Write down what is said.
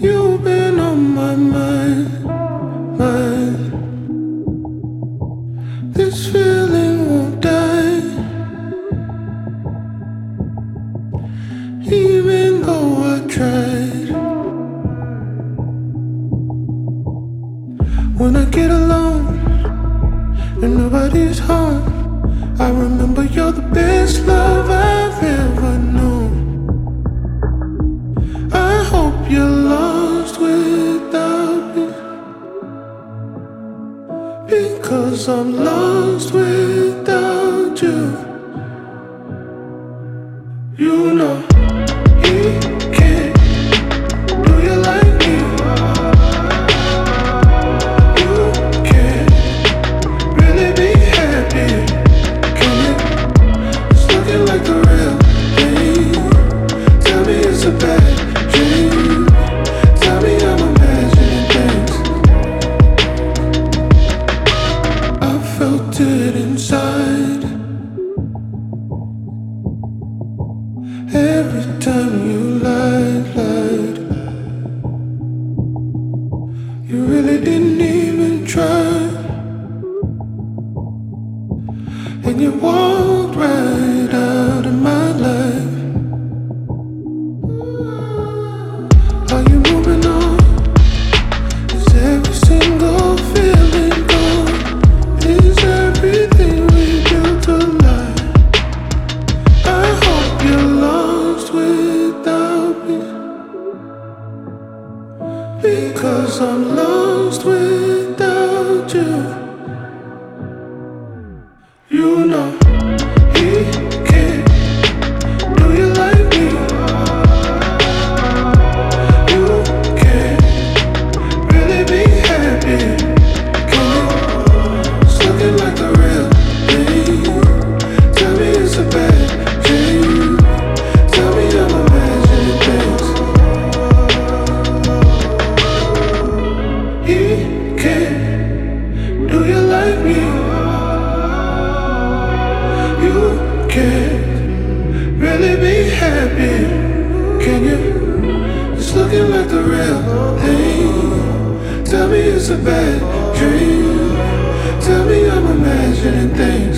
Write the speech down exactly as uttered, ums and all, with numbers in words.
You've been on my mind, mind. This feeling won't die, even though I tried. When I get alone and nobody's home, I remember you're the best love I've ever known. I hope you're lost without me, because I'm lost without you. You know he can't do you like me. You can't really be happy, can you? It's looking like the real thing. Tell me it's a bad dream. Tell me I'm imagining things. I felt it inside. Every time you lied, lied. You really didn't even try, and you walked right out of my life. Are you moving on? Is every single feeling gone? Is everything we built a lie? I hope you're lost without me, because I'm lost without you. You know he can't do you like me. You can't really be happy, can you? It's looking like the real thing. Tell me it's a bad dream. Tell me I'm imagining things. He can't do you like me. You can't really be happy, can you? It's looking like the real thing. Tell me it's a bad dream. Tell me I'm imagining things.